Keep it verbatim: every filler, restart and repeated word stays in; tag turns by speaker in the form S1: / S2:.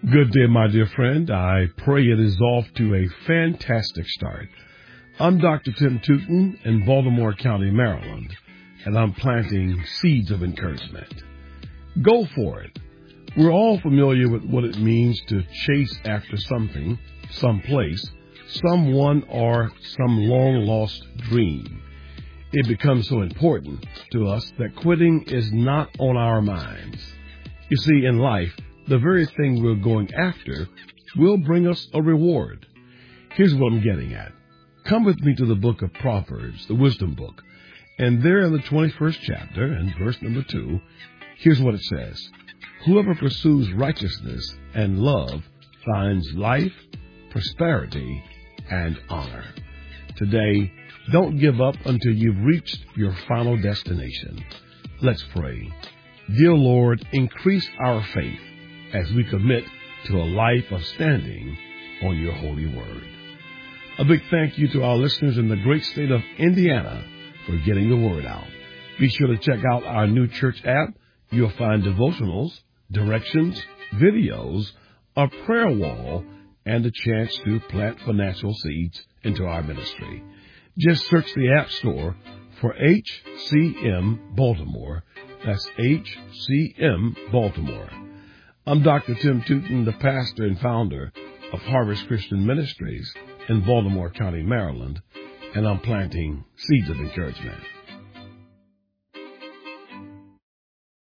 S1: Good day, my dear friend. I pray it is off to a fantastic start. I'm Doctor Tim Tootin in Baltimore County, Maryland, and I'm planting seeds of encouragement. Go for it. We're all familiar with what it means to chase after something, someplace, someone, or some long-lost dream. It becomes so important to us that quitting is not on our minds. You see, in life, the very thing we're going after will bring us a reward. Here's what I'm getting at. Come with me to the book of Proverbs, the wisdom book. And there in the twenty-first chapter, and verse number two, here's what it says. Whoever pursues righteousness and love finds life, prosperity, and honor. Today, don't give up until you've reached your final destination. Let's pray. Dear Lord, increase our faith as we commit to a life of standing on your holy word. A big thank you to our listeners in the great state of Indiana for getting the word out. Be sure to check out our new church app. You'll find devotionals, directions, videos, a prayer wall, and a chance to plant financial seeds into our ministry. Just search the App Store for H C M Baltimore. That's H C M Baltimore. I'm Doctor Tim Tootin, the pastor and founder of Harvest Christian Ministries in Baltimore County, Maryland, and I'm planting seeds of encouragement.